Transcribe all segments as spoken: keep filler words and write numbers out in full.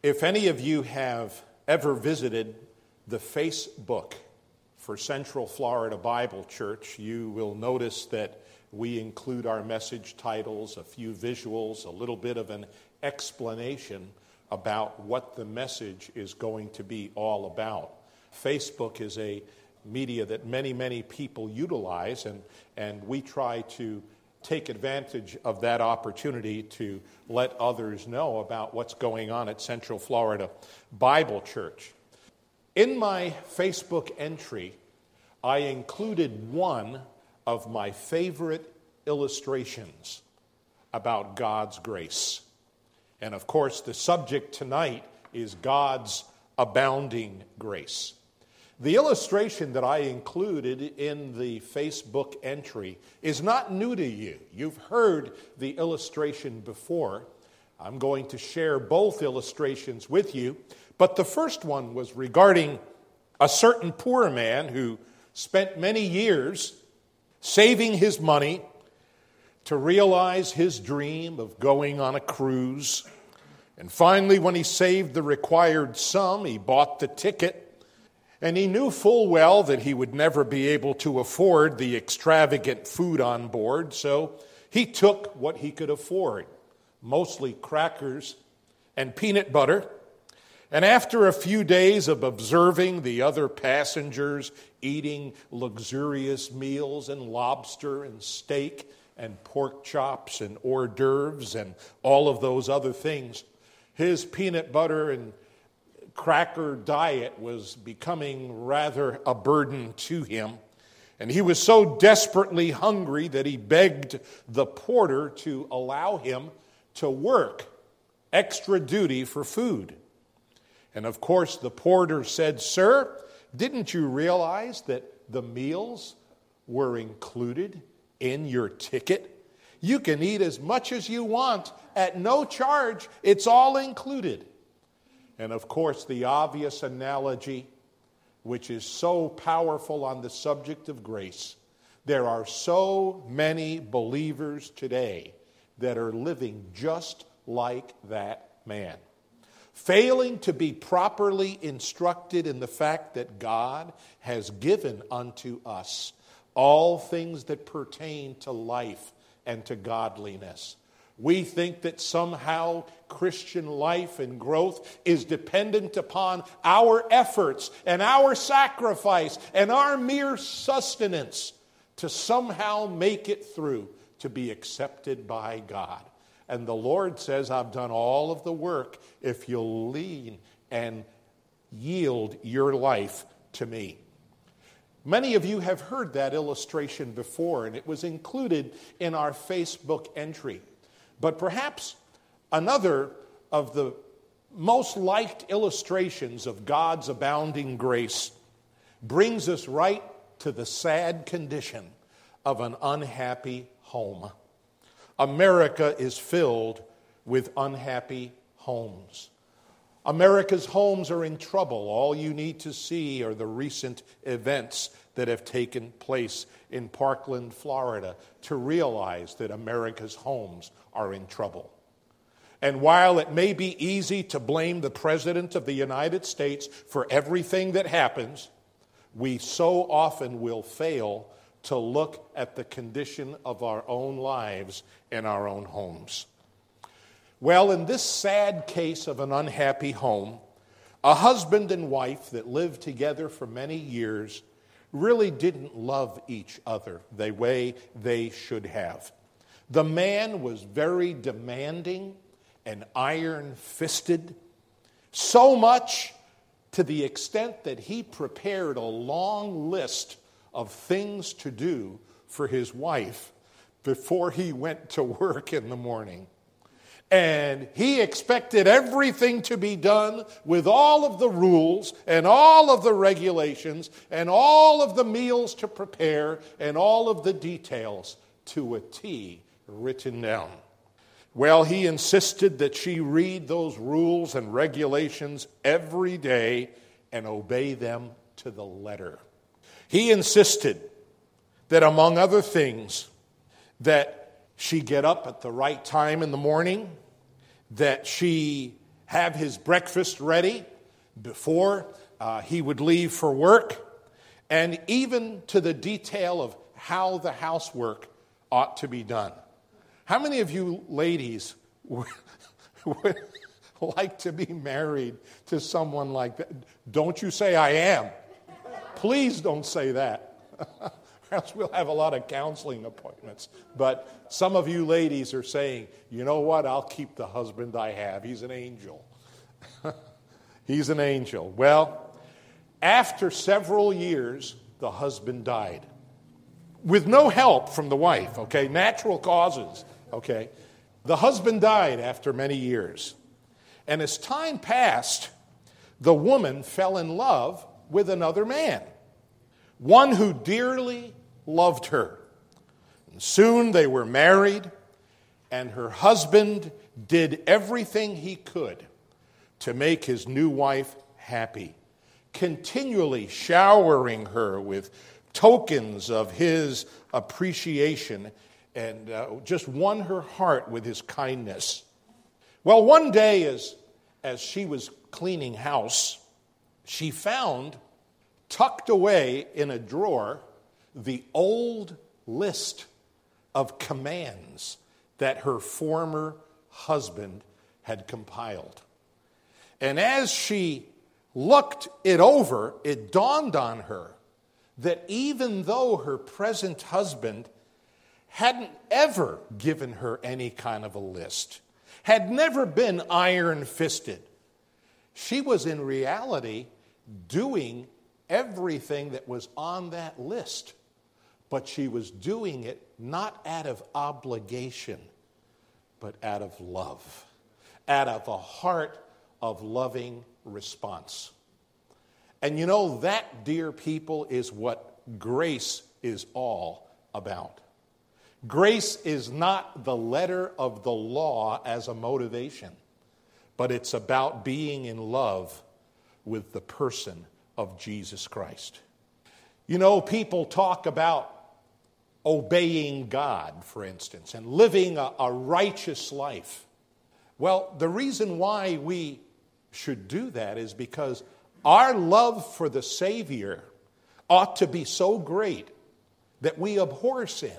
If any of you have ever visited the Facebook for Central Florida Bible Church, you will notice that we include our message titles, a few visuals, a little bit of an explanation about what the message is going to be all about. Facebook is a media that many, many people utilize, and, and we try to take advantage of that opportunity to let others know about what's going on at Central Florida Bible Church. In my Facebook entry, I included one of my favorite illustrations about God's grace. And of course, the subject tonight is God's abounding grace. The illustration that I included in the Facebook entry is not new to you. You've heard the illustration before. I'm going to share both illustrations with you, but the first one was regarding a certain poor man who spent many years saving his money to realize his dream of going on a cruise. And finally, when he saved the required sum, he bought the ticket. And he knew full well that he would never be able to afford the extravagant food on board, so he took what he could afford, mostly crackers and peanut butter. And after a few days of observing the other passengers eating luxurious meals and lobster and steak and pork chops and hors d'oeuvres and all of those other things, his peanut butter and cracker diet was becoming rather a burden to him. And he was so desperately hungry that he begged the porter to allow him to work extra duty for food. And of course, the porter said, "Sir, didn't you realize that the meals were included in your ticket? You can eat as much as you want at no charge. It's all included." And of course, the obvious analogy, which is so powerful on the subject of grace, there are so many believers today that are living just like that man, failing to be properly instructed in the fact that God has given unto us all things that pertain to life and to godliness. We think that somehow Christian life and growth is dependent upon our efforts and our sacrifice and our mere sustenance to somehow make it through to be accepted by God. And the Lord says, "I've done all of the work if you'll lean and yield your life to me." Many of you have heard that illustration before, and it was included in our Facebook entry. But perhaps another of the most liked illustrations of God's abounding grace brings us right to the sad condition of an unhappy home. America is filled with unhappy homes. America's homes are in trouble. All you need to see are the recent events that have taken place in Parkland, Florida, to realize that America's homes are in trouble. And while it may be easy to blame the President of the United States for everything that happens, we so often will fail to look at the condition of our own lives and our own homes. Well, in this sad case of an unhappy home, a husband and wife that lived together for many years really didn't love each other the way they should have. The man was very demanding and iron-fisted, so much to the extent that he prepared a long list of things to do for his wife before he went to work in the morning. And he expected everything to be done with all of the rules and all of the regulations and all of the meals to prepare and all of the details to a T written down. Well, he insisted that she read those rules and regulations every day and obey them to the letter. He insisted that, among other things, that she get up at the right time in the morning, that she have his breakfast ready before uh, he would leave for work, and even to the detail of how the housework ought to be done. How many of you ladies would, would like to be married to someone like that? Don't you say I am. Please don't say that. Or else we'll have a lot of counseling appointments. But some of you ladies are saying, you know what, I'll keep the husband I have. He's an angel. He's an angel. Well, after several years, the husband died. With no help from the wife, okay? Natural causes, okay? The husband died after many years. And as time passed, the woman fell in love with another man, one who dearly loved her. And soon they were married, and her husband did everything he could to make his new wife happy, continually showering her with tokens of his appreciation, and uh, just won her heart with his kindness. Well, one day as, as she was cleaning house, she found tucked away in a drawer the old list of commands that her former husband had compiled. And as she looked it over, it dawned on her that even though her present husband hadn't ever given her any kind of a list, had never been iron-fisted, she was in reality doing everything that was on that list. But she was doing it not out of obligation, but out of love, out of a heart of loving response. And you know, that, dear people, is what grace is all about. Grace is not the letter of the law as a motivation, but it's about being in love with the person of Jesus Christ. You know, people talk about obeying God, for instance, and living a, a righteous life. Well, the reason why we should do that is because our love for the Savior ought to be so great that we abhor sin.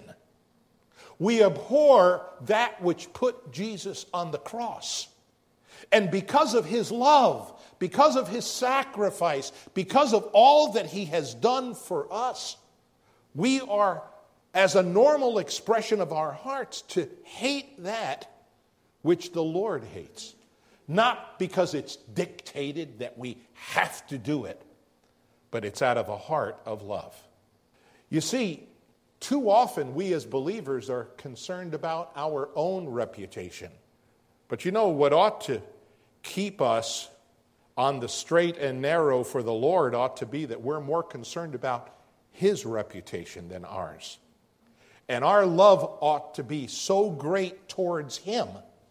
We abhor that which put Jesus on the cross. And because of his love, because of his sacrifice, because of all that he has done for us, we are, as a normal expression of our hearts, to hate that which the Lord hates. Not because it's dictated that we have to do it, but it's out of a heart of love. You see, too often we as believers are concerned about our own reputation. But you know what ought to keep us on the straight and narrow for the Lord ought to be that we're more concerned about his reputation than ours. And our love ought to be so great towards him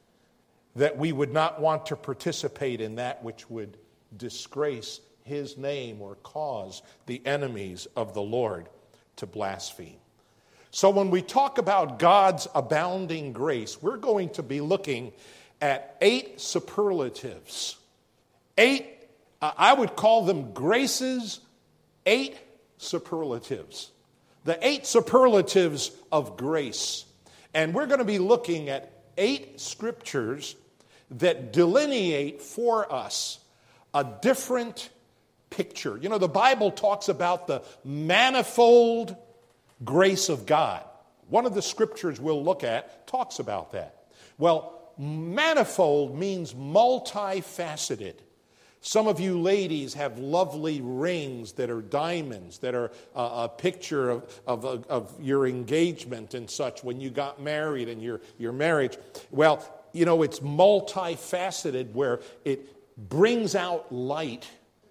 that we would not want to participate in that which would disgrace his name or cause the enemies of the Lord to blaspheme. So when we talk about God's abounding grace, we're going to be looking at eight superlatives. Eight, uh, I would call them graces, eight superlatives. The eight superlatives of grace. And we're going to be looking at eight scriptures that delineate for us a different picture. You know, the Bible talks about the manifold grace of God. One of the scriptures we'll look at talks about that. Well, manifold means multifaceted. Some of you ladies have lovely rings that are diamonds, that are a, a picture of, of, of your engagement and such when you got married and your, your marriage. Well, you know, it's multifaceted where it brings out light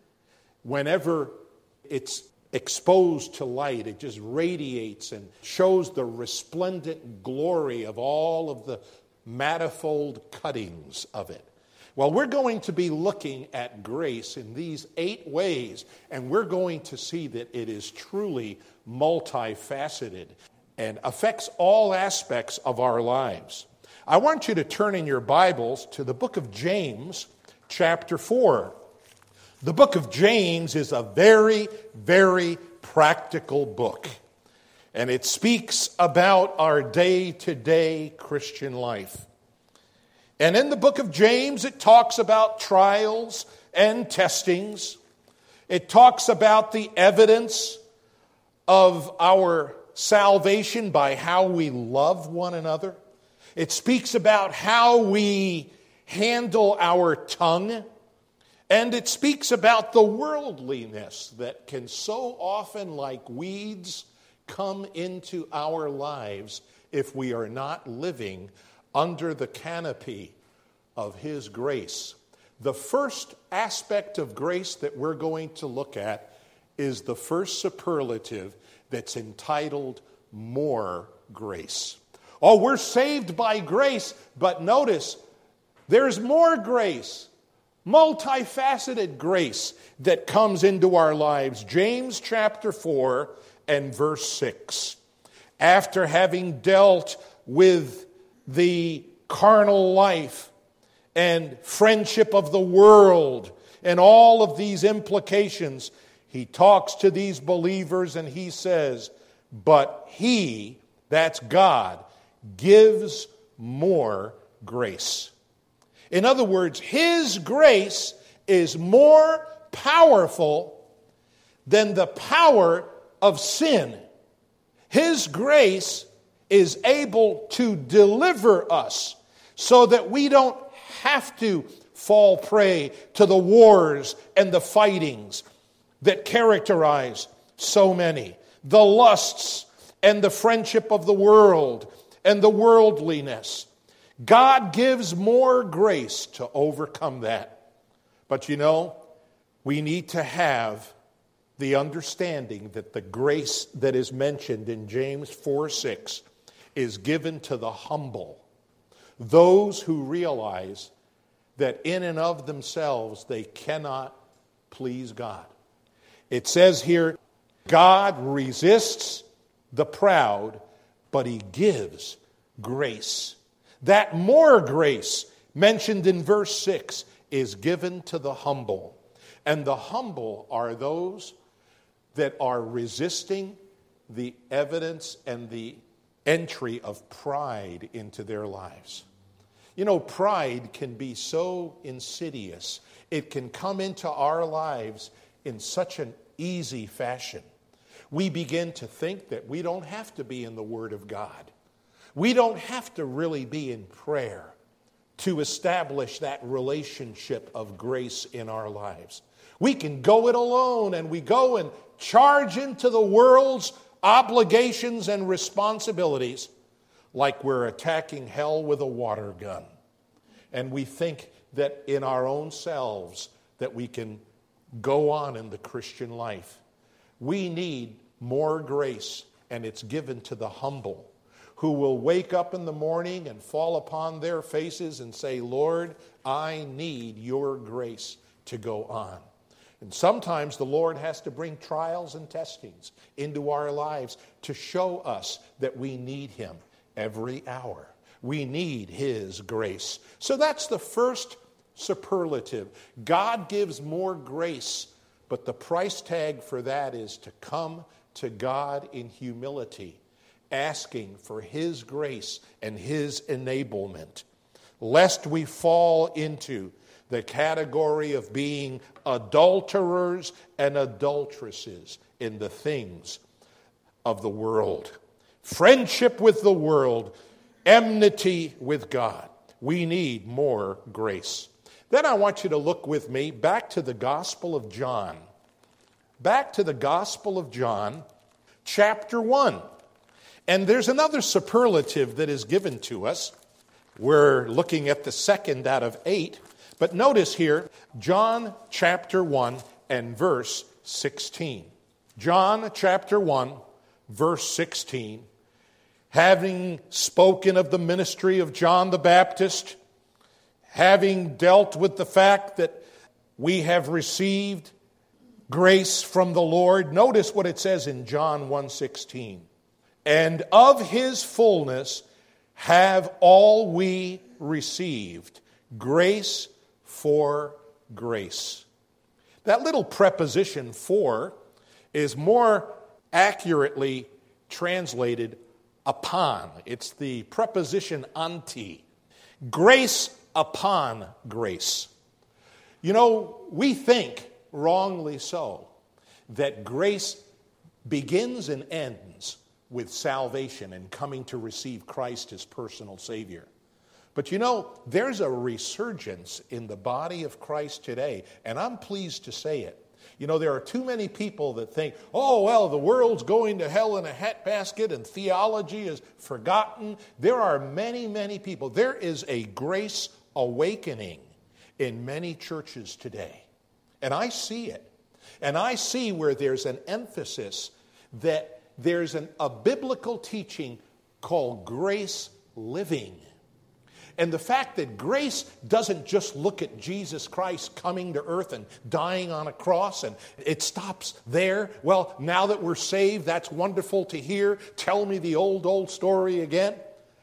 whenever it's exposed to light. It just radiates and shows the resplendent glory of all of the manifold cuttings of it. Well, we're going to be looking at grace in these eight ways, and we're going to see that it is truly multifaceted and affects all aspects of our lives. I want you to turn in your Bibles to the book of James, chapter four. The book of James is a very, very practical book. And it speaks about our day-to-day Christian life. And in the book of James, it talks about trials and testings. It talks about the evidence of our salvation by how we love one another. It speaks about how we handle our tongue. And it speaks about the worldliness that can so often, like weeds, come into our lives if we are not living under the canopy of His grace. The first aspect of grace that we're going to look at is the first superlative that's entitled more grace. Oh, we're saved by grace, but notice there's more grace, multifaceted grace that comes into our lives. James chapter four and verse six. After having dealt with the carnal life and friendship of the world and all of these implications, he talks to these believers and he says, but He, that's God, gives more grace. In other words, His grace is more powerful than the power of sin. His grace is able to deliver us so that we don't have to fall prey to the wars and the fightings that characterize so many, the lusts and the friendship of the world and the worldliness. God gives more grace to overcome that. But you know, we need to have the understanding that the grace that is mentioned in James four six is given to the humble, those who realize that in and of themselves they cannot please God. It says here, God resists the proud, but He gives grace. That more grace mentioned in verse six is given to the humble. And the humble are those that are resisting the evidence and the entry of pride into their lives. You know, pride can be so insidious. It can come into our lives in such an easy fashion. We begin to think that we don't have to be in the Word of God. We don't have to really be in prayer to establish that relationship of grace in our lives. We can go it alone, and we go and charge into the world's obligations and responsibilities like we're attacking hell with a water gun. And we think that in our own selves that we can go on in the Christian life. We need more grace, and it's given to the humble, who will wake up in the morning and fall upon their faces and say, Lord, I need your grace to go on. And sometimes the Lord has to bring trials and testings into our lives to show us that we need Him every hour. We need His grace. So that's the first superlative. God gives more grace, but the price tag for that is to come to God in humility, asking for His grace and His enablement, lest we fall into the category of being adulterers and adulteresses in the things of the world. Friendship with the world, enmity with God. We need more grace. Then I want you to look with me back to the Gospel of John. Back to the Gospel of John, chapter one. And there's another superlative that is given to us. We're looking at the second out of eight. But notice here, John chapter one and verse sixteen. John chapter one, verse sixteen. Having spoken of the ministry of John the Baptist, having dealt with the fact that we have received grace from the Lord, notice what it says in John one sixteen. And of His fullness have all we received grace for grace. That little preposition for is more accurately translated upon. It's the preposition anti. Grace upon grace. You know, we think, wrongly so, that grace begins and ends with salvation and coming to receive Christ as personal Savior. But you know, there's a resurgence in the body of Christ today, and I'm pleased to say it. You know, there are too many people that think, oh, well, the world's going to hell in a handbasket and theology is forgotten. There are many, many people. There is a grace awakening in many churches today. And I see it. And I see where there's an emphasis that there's an, a biblical teaching called grace living. And the fact that grace doesn't just look at Jesus Christ coming to earth and dying on a cross and it stops there. Well, now that we're saved, that's wonderful to hear. Tell me the old, old story again.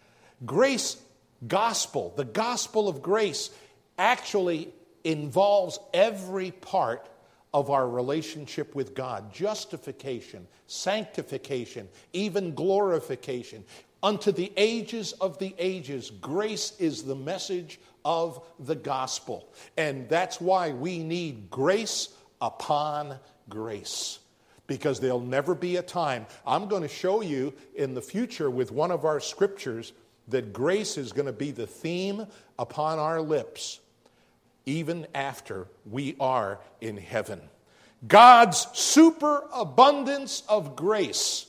Grace gospel, the gospel of grace, actually involves every part of our relationship with God. Justification, sanctification, even glorification. Unto the ages of the ages, grace is the message of the gospel. And that's why we need grace upon grace. Because there'll never be a time. I'm going to show you in the future with one of our scriptures that grace is going to be the theme upon our lips, even after we are in heaven. God's superabundance of grace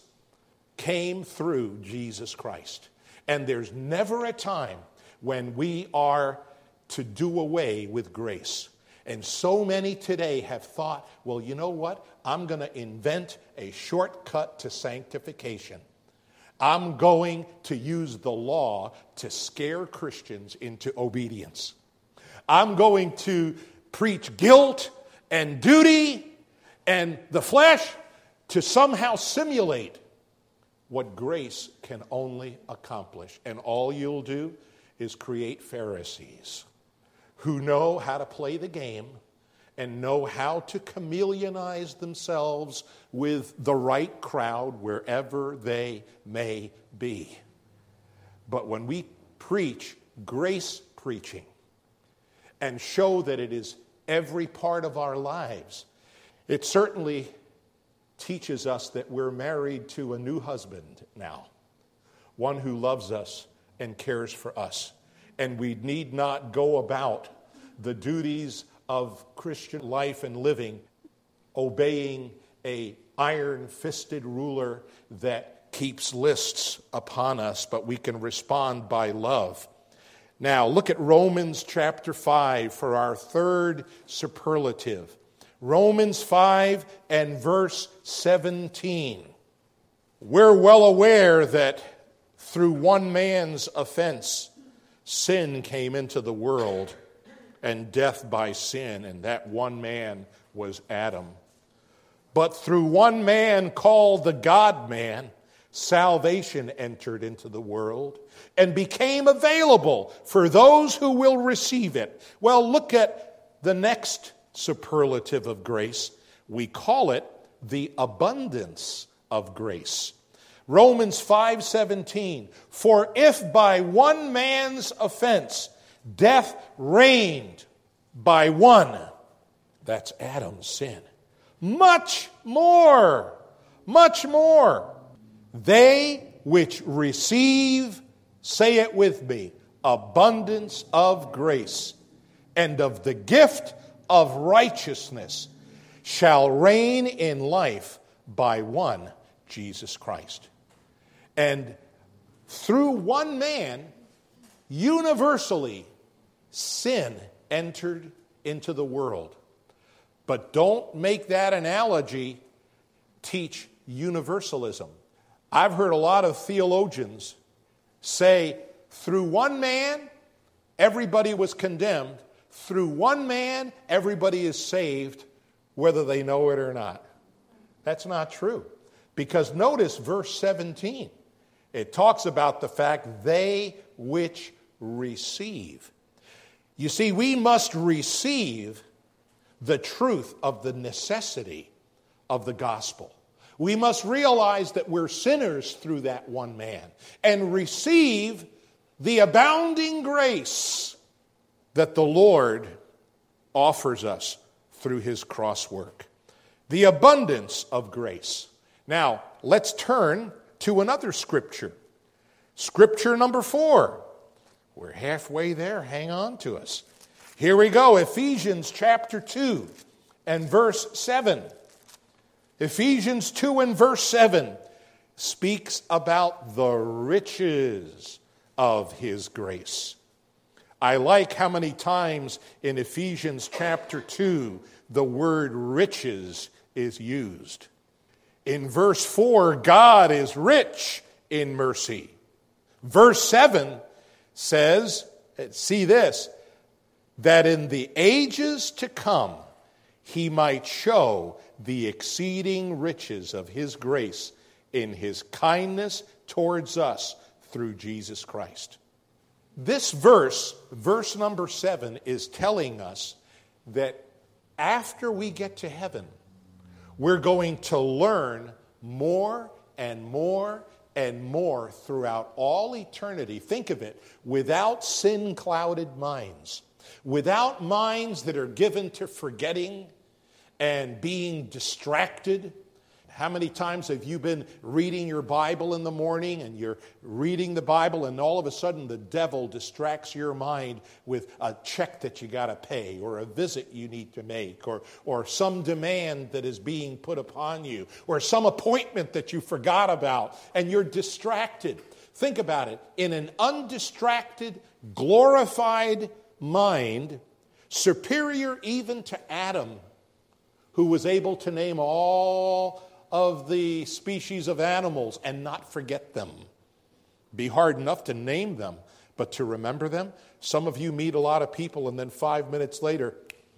came through Jesus Christ. And there's never a time when we are to do away with grace. And so many today have thought, well, you know what? I'm going to invent a shortcut to sanctification. I'm going to use the law to scare Christians into obedience. I'm going to preach guilt and duty and the flesh to somehow simulate what grace can only accomplish. And all you'll do is create Pharisees who know how to play the game and know how to chameleonize themselves with the right crowd wherever they may be. But when we preach grace preaching and show that it is every part of our lives, it certainly teaches us that we're married to a new husband now, one who loves us and cares for us. And we need not go about the duties of Christian life and living obeying a iron-fisted ruler that keeps lists upon us, but we can respond by love. Now, look at Romans chapter five for our third superlative. Romans five and verse seventeen. We're well aware that through one man's offense, sin came into the world, and death by sin, and that one man was Adam. But through one man called the God-man, salvation entered into the world and became available for those who will receive it. Well, look at the next superlative of grace. We call it the abundance of grace. Romans five seventeen. For if by one man's offense death reigned by one, that's Adam's sin, much more, much more, they which receive, say it with me, abundance of grace and of the gift of righteousness shall reign in life by one, Jesus Christ. And through one man, universally, sin entered into the world. But don't make that analogy teach universalism. I've heard a lot of theologians say, through one man, everybody was condemned. Through one man, everybody is saved, whether they know it or not. That's not true. Because notice verse seventeen. It talks about the fact, they which receive. You see, we must receive the truth of the necessity of the gospel. We must realize that we're sinners through that one man and receive the abounding grace that the Lord offers us through his cross work. The abundance of grace. Now, let's turn to another scripture. Scripture number four. We're halfway there. Hang on to us. Here we go. Ephesians chapter two and verse seven. Ephesians two and verse seven speaks about the riches of his grace. I like how many times in Ephesians chapter two the word riches is used. In verse four, God is rich in mercy. Verse seven says, see this, that in the ages to come he might show the exceeding riches of his grace in his kindness towards us through Jesus Christ. This verse, verse number seven, is telling us that after we get to heaven, we're going to learn more and more and more throughout all eternity. Think of it, without sin-clouded minds, without minds that are given to forgetting and being distracted. How many times have you been reading your Bible in the morning and you're reading the Bible and all of a sudden the devil distracts your mind with a check that you got to pay or a visit you need to make or, or some demand that is being put upon you or some appointment that you forgot about and you're distracted. Think about it. In an undistracted, glorified mind, superior even to Adam, who was able to name all of the species of animals and not forget them. Be hard enough to name them, but to remember them. Some of you meet a lot of people and then five minutes later,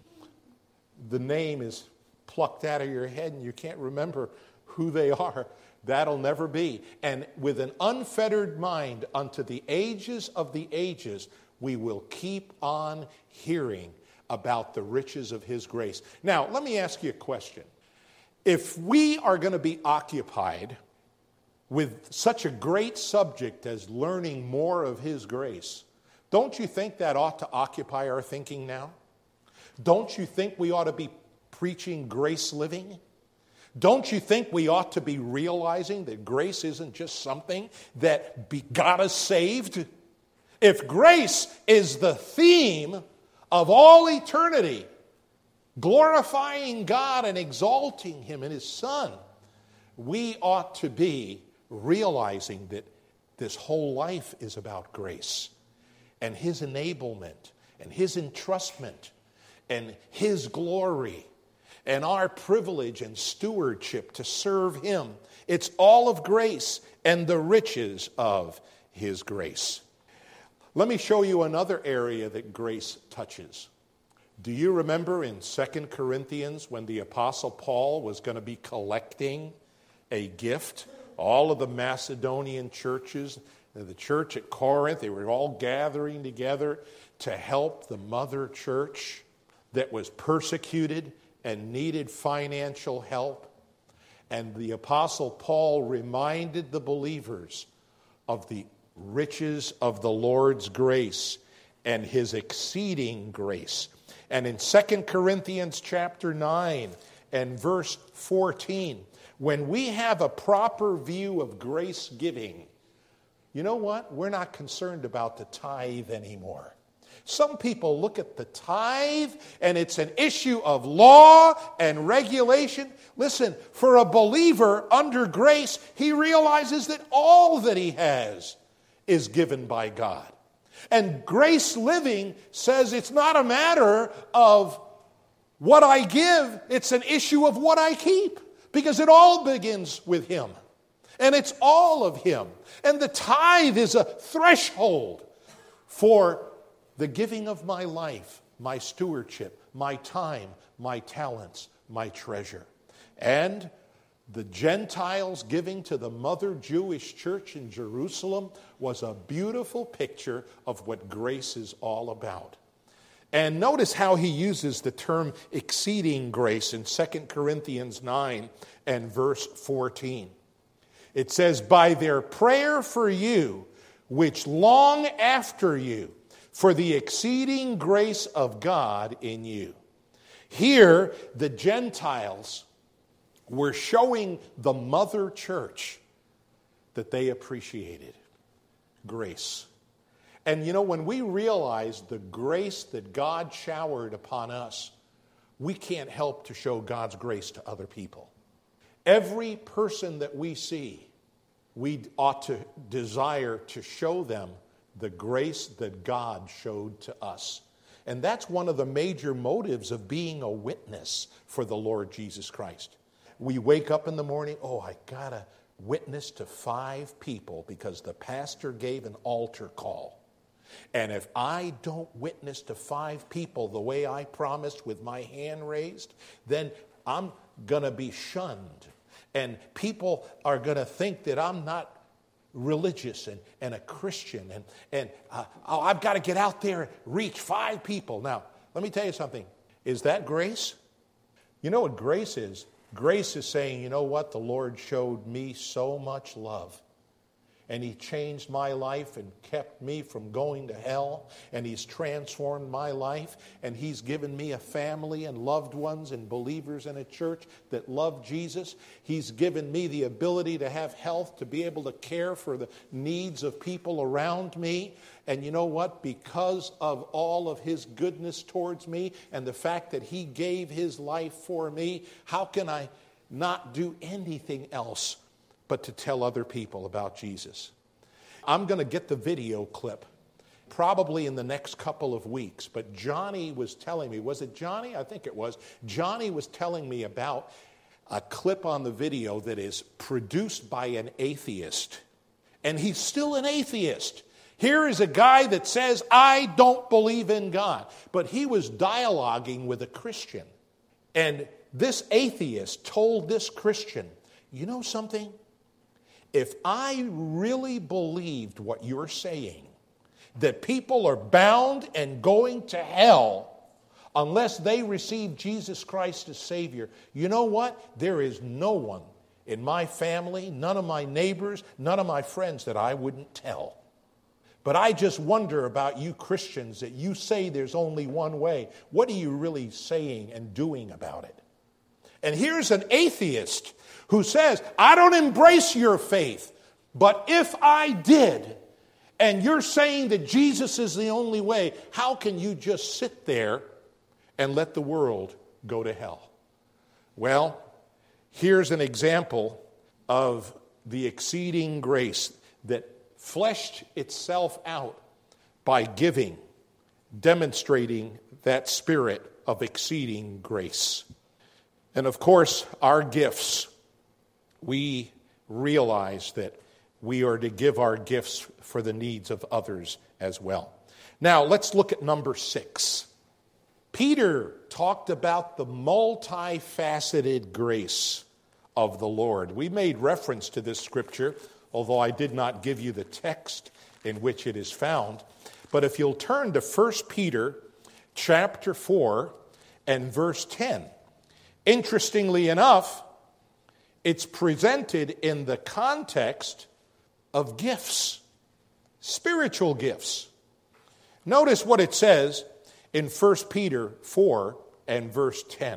the name is plucked out of your head and you can't remember who they are. That'll never be. And with an unfettered mind unto the ages of the ages, we will keep on hearing about the riches of his grace. Now, let me ask you a question. If we are going to be occupied with such a great subject as learning more of his grace, don't you think that ought to occupy our thinking now? Don't you think we ought to be preaching grace living? Don't you think we ought to be realizing that grace isn't just something that be, got us saved? If grace is the theme of all eternity, glorifying God and exalting him and his Son, we ought to be realizing that this whole life is about grace and his enablement and his entrustment and his glory and our privilege and stewardship to serve him. It's all of grace and the riches of his grace. Let me show you another area that grace touches. Do you remember in Second Corinthians when the Apostle Paul was going to be collecting a gift? All of the Macedonian churches, the church at Corinth, they were all gathering together to help the mother church that was persecuted and needed financial help. And the Apostle Paul reminded the believers of the riches of the Lord's grace and his exceeding grace. And in Second Corinthians chapter nine and verse fourteen, when we have a proper view of grace giving, you know what? We're not concerned about the tithe anymore. Some people look at the tithe and it's an issue of law and regulation. Listen, for a believer under grace, he realizes that all that he has is given by God. And grace living says it's not a matter of what I give, it's an issue of what I keep. Because it all begins with him. And it's all of him. And the tithe is a threshold for the giving of my life, my stewardship, my time, my talents, my treasure. And the Gentiles giving to the mother Jewish church in Jerusalem was a beautiful picture of what grace is all about. And notice how he uses the term exceeding grace in Second Corinthians nine and verse fourteen. It says, by their prayer for you, which long after you, for the exceeding grace of God in you. Here, the Gentiles were showing the mother church that they appreciated grace. And you know, when we realize the grace that God showered upon us, we can't help to show God's grace to other people. Every person that we see, we ought to desire to show them the grace that God showed to us. And that's one of the major motives of being a witness for the Lord Jesus Christ. We wake up in the morning, oh, I got to witness to five people because the pastor gave an altar call. And if I don't witness to five people the way I promised with my hand raised, then I'm going to be shunned. And people are going to think that I'm not religious and, and a Christian. And, and uh, oh, I've got to get out there and reach five people. Now, let me tell you something. Is that grace? You know what grace is? Grace is saying, you know what? The Lord showed me so much love. And He changed my life and kept me from going to hell. And He's transformed my life. And He's given me a family and loved ones and believers in a church that love Jesus. He's given me the ability to have health, to be able to care for the needs of people around me. And you know what? Because of all of His goodness towards me and the fact that He gave His life for me, how can I not do anything else but to tell other people about Jesus? I'm going to get the video clip probably in the next couple of weeks. But Johnny was telling me, was it Johnny? I think it was. Johnny was telling me about a clip on the video that is produced by an atheist. And he's still an atheist. Here is a guy that says, I don't believe in God. But he was dialoguing with a Christian. And this atheist told this Christian, you know something? If I really believed what you're saying, that people are bound and going to hell unless they receive Jesus Christ as Savior, you know what? There is no one in my family, none of my neighbors, none of my friends that I wouldn't tell. But I just wonder about you Christians that you say there's only one way. What are you really saying and doing about it? And here's an atheist who says, I don't embrace your faith, but if I did, and you're saying that Jesus is the only way, how can you just sit there and let the world go to hell? Well, here's an example of the exceeding grace that fleshed itself out by giving, demonstrating that spirit of exceeding grace. And of course, our gifts, we realize that we are to give our gifts for the needs of others as well. Now, let's look at number six. Peter talked about the multifaceted grace of the Lord. We made reference to this scripture, although I did not give you the text in which it is found. But if you'll turn to First Peter chapter four and verse ten, interestingly enough, it's presented in the context of gifts, spiritual gifts. Notice what it says in First Peter four and verse ten.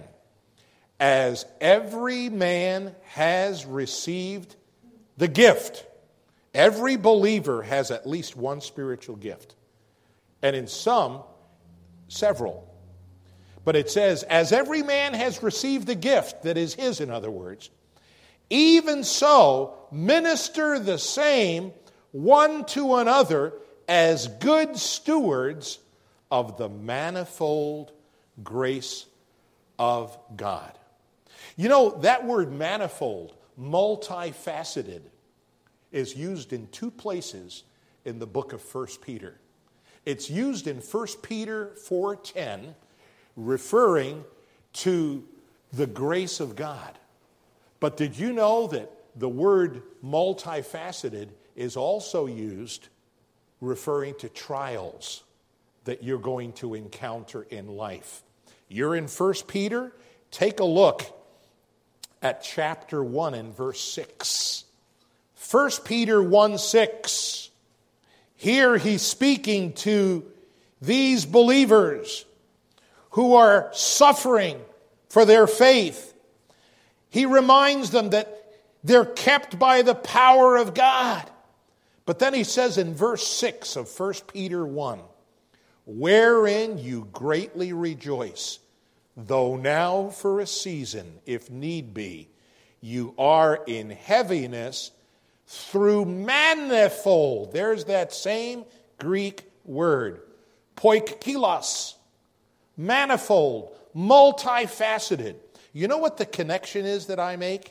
As every man has received the gift. Every believer has at least one spiritual gift. And in some, several. But it says, as every man has received the gift that is his, in other words, even so minister the same one to another as good stewards of the manifold grace of God. You know, that word manifold, multifaceted, is used in two places in the book of First Peter. It's used in First Peter four ten, referring to the grace of God. But did you know that the word multifaceted is also used referring to trials that you're going to encounter in life. You're in First Peter. Take a look at chapter one and verse six. First Peter one six. Here he's speaking to these believers who are suffering for their faith. He reminds them that they're kept by the power of God. But then he says in verse six of First Peter one, wherein you greatly rejoice, though now for a season, if need be, you are in heaviness through manifold. There's that same Greek word, poikilos, manifold, multifaceted. You know what the connection is that I make?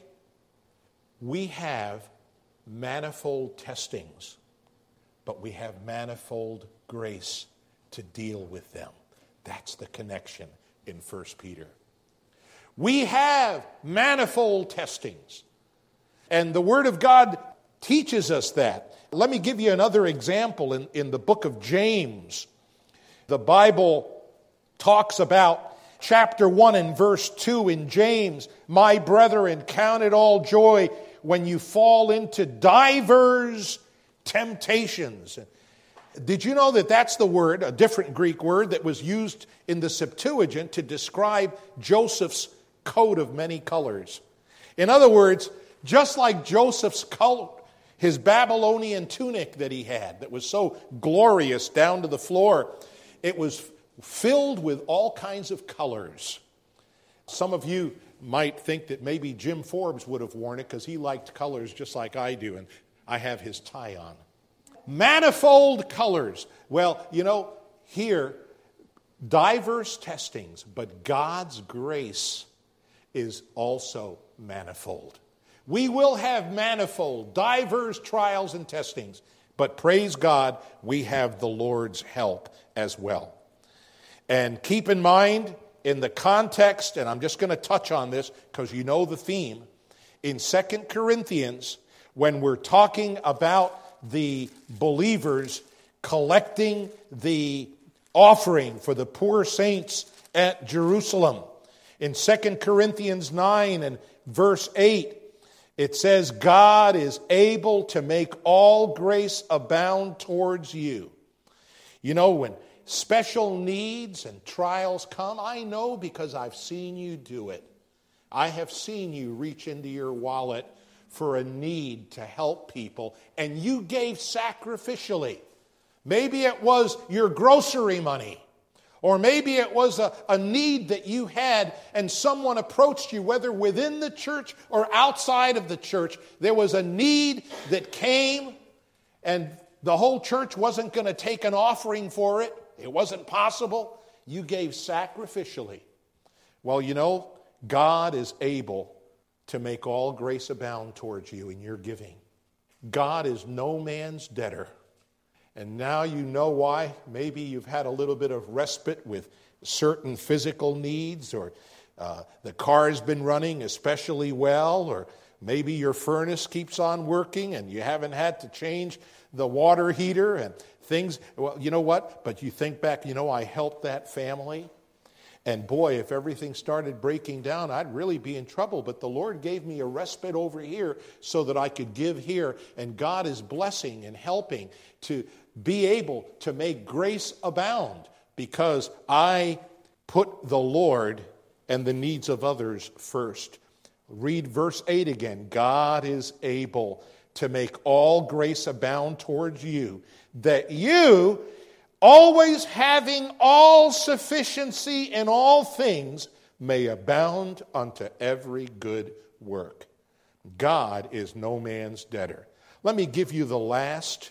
We have manifold testings, but we have manifold grace to deal with them. That's the connection in First Peter. We have manifold testings, and the Word of God teaches us that. Let me give you another example in, in the book of James. The Bible talks about chapter one and verse two in James, my brethren, count it all joy when you fall into divers temptations. Did you know that that's the word, a different Greek word that was used in the Septuagint to describe Joseph's coat of many colors? In other words, just like Joseph's coat, his Babylonian tunic that he had that was so glorious down to the floor, it was filled with all kinds of colors. Some of you might think that maybe Jim Forbes would have worn it because he liked colors just like I do, and I have his tie on. Manifold colors. Well, you know, here, diverse testings, but God's grace is also manifold. We will have manifold, diverse trials and testings, but praise God, we have the Lord's help as well. And keep in mind, in the context, and I'm just going to touch on this because you know the theme, in Second Corinthians, when we're talking about the believers collecting the offering for the poor saints at Jerusalem, in Second Corinthians nine and verse eight, it says, God is able to make all grace abound towards you. You know, when special needs and trials come, I know because I've seen you do it. I have seen you reach into your wallet for a need to help people, and you gave sacrificially. Maybe it was your grocery money, or maybe it was a, a need that you had and someone approached you, whether within the church or outside of the church. There was a need that came, and the whole church wasn't going to take an offering for it. It wasn't possible. You gave sacrificially. Well, you know, God is able to make all grace abound towards you in your giving. God is no man's debtor. And now you know why. Maybe you've had a little bit of respite with certain physical needs, or uh, the car's been running especially well, or maybe your furnace keeps on working and you haven't had to change the water heater and things. Well, you know what? But you think back, you know, I helped that family. And boy, if everything started breaking down, I'd really be in trouble. But the Lord gave me a respite over here so that I could give here. And God is blessing and helping to be able to make grace abound because I put the Lord and the needs of others first. Read verse eight again. God is able to make all grace abound towards you, that you, always having all sufficiency in all things, may abound unto every good work. God is no man's debtor. Let me give you the last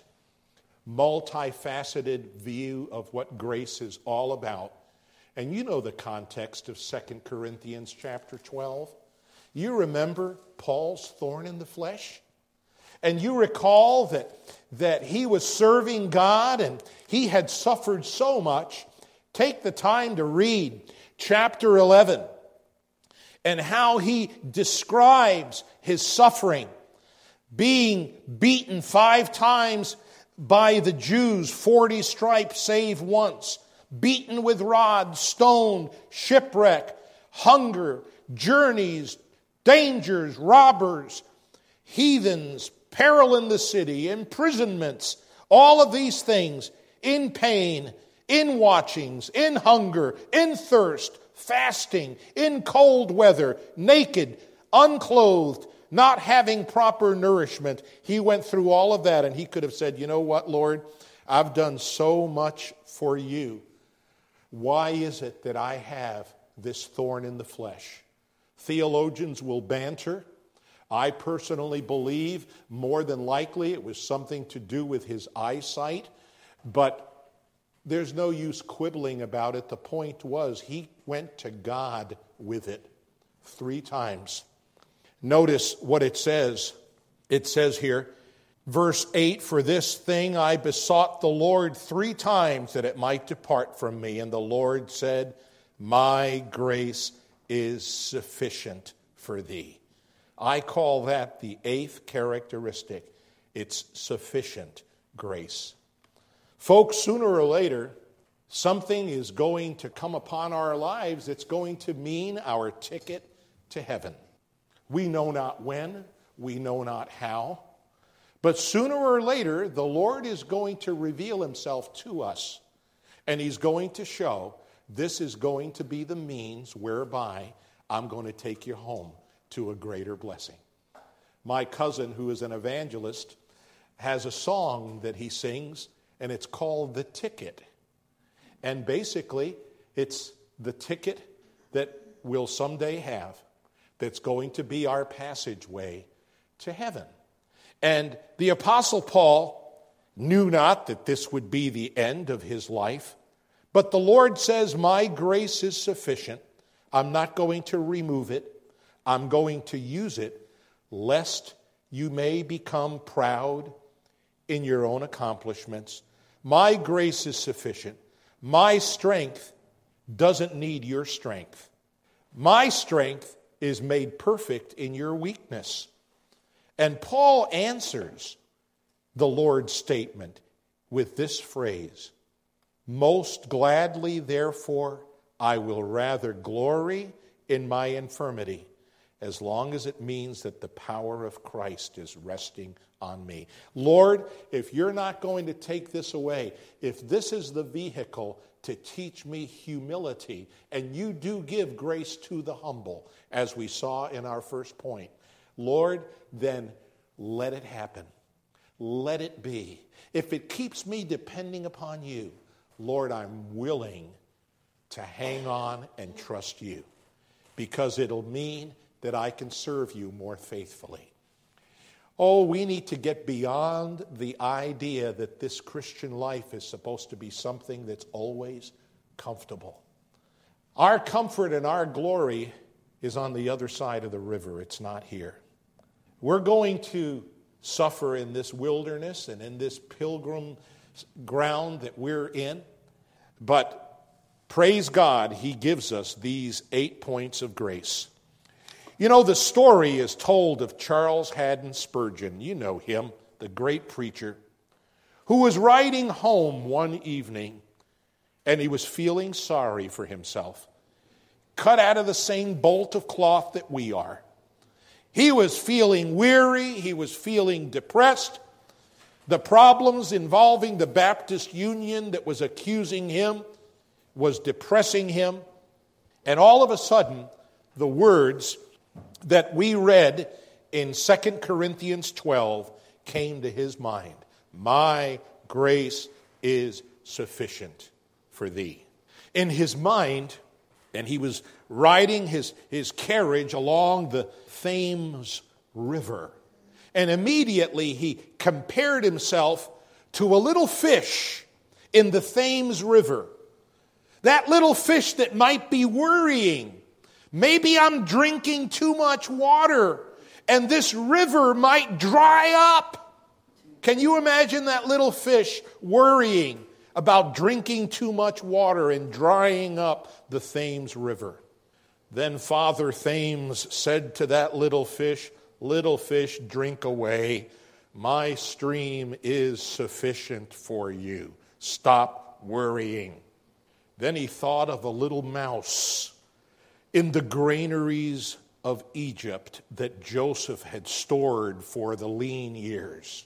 multifaceted view of what grace is all about. And you know the context of Second Corinthians chapter twelve. You remember Paul's thorn in the flesh? And you recall that, that he was serving God and he had suffered so much. Take the time to read chapter eleven and how he describes his suffering, being beaten five times by the Jews, forty stripes save once, beaten with rods, stoned, shipwreck, hunger, journeys, dangers, robbers, heathens, peril in the city, imprisonments, all of these things, in pain, in watchings, in hunger, in thirst, fasting, in cold weather, naked, unclothed, not having proper nourishment. He went through all of that, and he could have said, you know what, Lord, I've done so much for you. Why is it that I have this thorn in the flesh? Theologians will banter. I personally believe more than likely it was something to do with his eyesight, but there's no use quibbling about it. The point was he went to God with it three times. Notice what it says. It says here, verse eight, for this thing I besought the Lord three times that it might depart from me. And the Lord said, my grace is sufficient for thee. I call that the eighth characteristic. It's sufficient grace. Folks, sooner or later, something is going to come upon our lives that's going to mean our ticket to heaven. We know not when, we know not how, but sooner or later, the Lord is going to reveal himself to us, and he's going to show this is going to be the means whereby I'm going to take you home to a greater blessing. My cousin, who is an evangelist, has a song that he sings, and it's called The Ticket. And basically, it's the ticket that we'll someday have that's going to be our passageway to heaven. And the Apostle Paul knew not that this would be the end of his life, but the Lord says, my grace is sufficient. I'm not going to remove it. I'm going to use it, lest you may become proud in your own accomplishments. My grace is sufficient. My strength doesn't need your strength. My strength is made perfect in your weakness. And Paul answers the Lord's statement with this phrase, most gladly, therefore, I will rather glory in my infirmity, as long as it means that the power of Christ is resting on me. Lord, if you're not going to take this away, if this is the vehicle to teach me humility, and you do give grace to the humble, as we saw in our first point, Lord, then let it happen. Let it be. If it keeps me depending upon you, Lord, I'm willing to hang on and trust you, because it'll mean that I can serve you more faithfully. Oh, we need to get beyond the idea that this Christian life is supposed to be something that's always comfortable. Our comfort and our glory is on the other side of the river. It's not here. We're going to suffer in this wilderness and in this pilgrim ground that we're in, but praise God, he gives us these eight points of grace. You know, the story is told of Charles Haddon Spurgeon. You know him, the great preacher, who was riding home one evening, and he was feeling sorry for himself. Cut out of the same bolt of cloth that we are. He was feeling weary. He was feeling depressed. The problems involving the Baptist Union that was accusing him was depressing him. And all of a sudden, the words that we read in Second Corinthians twelve came to his mind. My grace is sufficient for thee. In his mind, and he was riding his, his carriage along the Thames River. And immediately he compared himself to a little fish in the Thames River. That little fish that might be worrying. Maybe I'm drinking too much water and this river might dry up. Can you imagine that little fish worrying about drinking too much water and drying up the Thames River? Then Father Thames said to that little fish, little fish, drink away. My stream is sufficient for you. Stop worrying. Then he thought of a little mouse in the granaries of Egypt that Joseph had stored for the lean years.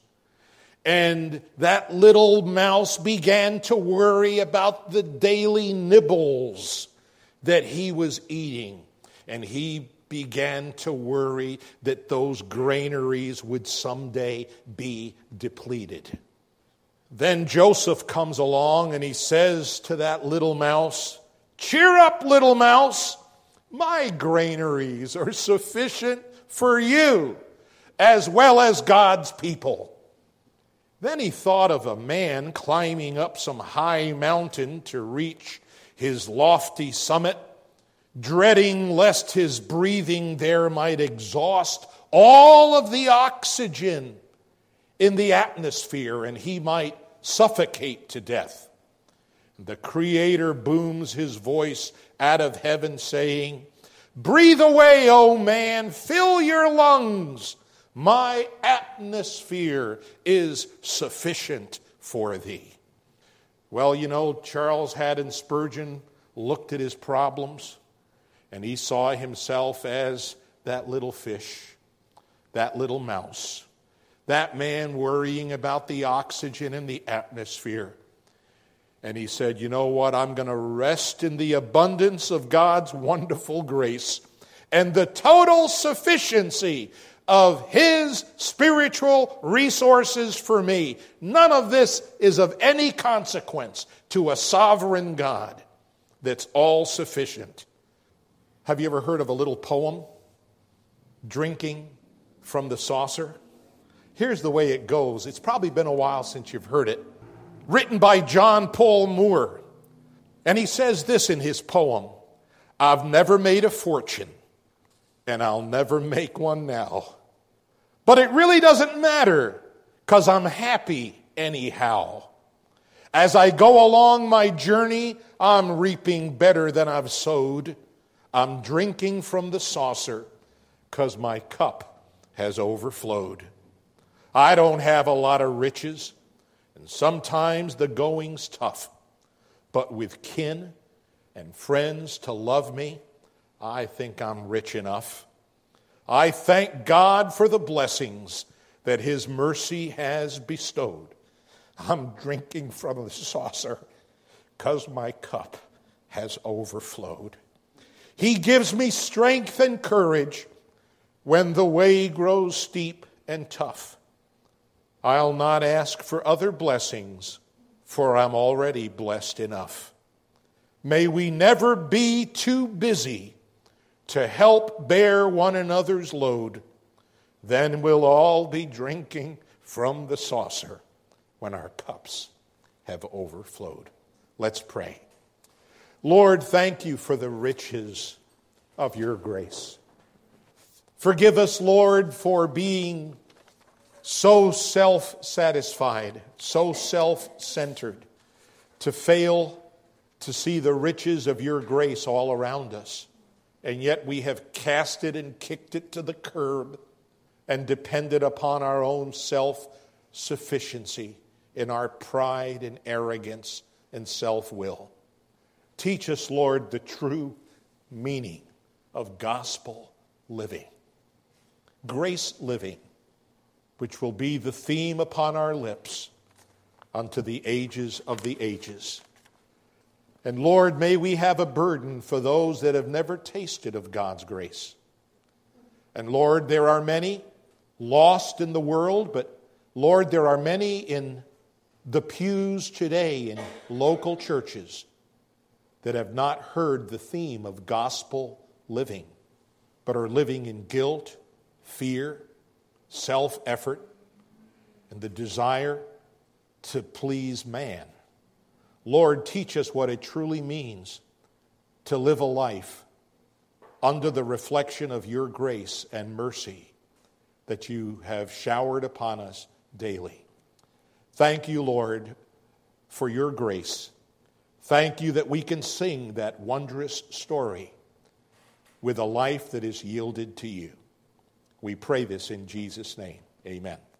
And that little mouse began to worry about the daily nibbles that he was eating. And he began to worry that those granaries would someday be depleted. Then Joseph comes along and he says to that little mouse, "Cheer up, little mouse. My granaries are sufficient for you as well as God's people." Then he thought of a man climbing up some high mountain to reach his lofty summit, dreading lest his breathing there might exhaust all of the oxygen in the atmosphere and he might suffocate to death. The Creator booms his voice out of heaven saying, "Breathe away, O man, fill your lungs. My atmosphere is sufficient for thee." Well, you know, Charles Haddon Spurgeon looked at his problems and he saw himself as that little fish, that little mouse, that man worrying about the oxygen in the atmosphere. And he said, "You know what? I'm going to rest in the abundance of God's wonderful grace and the total sufficiency of His spiritual resources for me. None of this is of any consequence to a sovereign God that's all sufficient." Have you ever heard of a little poem, Drinking from the Saucer? Here's the way it goes. It's probably been a while since you've heard it. Written by John Paul Moore. And he says this in his poem, "I've never made a fortune, and I'll never make one now. But it really doesn't matter, 'cause I'm happy anyhow. As I go along my journey, I'm reaping better than I've sowed. I'm drinking from the saucer, 'cause my cup has overflowed. I don't have a lot of riches, and sometimes the going's tough. But with kin and friends to love me, I think I'm rich enough. I thank God for the blessings that His mercy has bestowed. I'm drinking from the saucer, 'cause my cup has overflowed. He gives me strength and courage when the way grows steep and tough. I'll not ask for other blessings, for I'm already blessed enough. May we never be too busy to help bear one another's load. Then we'll all be drinking from the saucer when our cups have overflowed." Let's pray. Lord, thank you for the riches of your grace. Forgive us, Lord, for being so self-satisfied, so self-centered, to fail to see the riches of your grace all around us. And yet we have cast it and kicked it to the curb and depended upon our own self-sufficiency in our pride and arrogance and self-will. Teach us, Lord, the true meaning of gospel living, grace living, which will be the theme upon our lips unto the ages of the ages. And Lord, may we have a burden for those that have never tasted of God's grace. And Lord, there are many lost in the world, but Lord, there are many in the pews today in local churches that have not heard the theme of gospel living, but are living in guilt, fear, self-effort, and the desire to please man. Lord, teach us what it truly means to live a life under the reflection of your grace and mercy that you have showered upon us daily. Thank you, Lord, for your grace. Thank you that we can sing that wondrous story with a life that is yielded to you. We pray this in Jesus' name. Amen.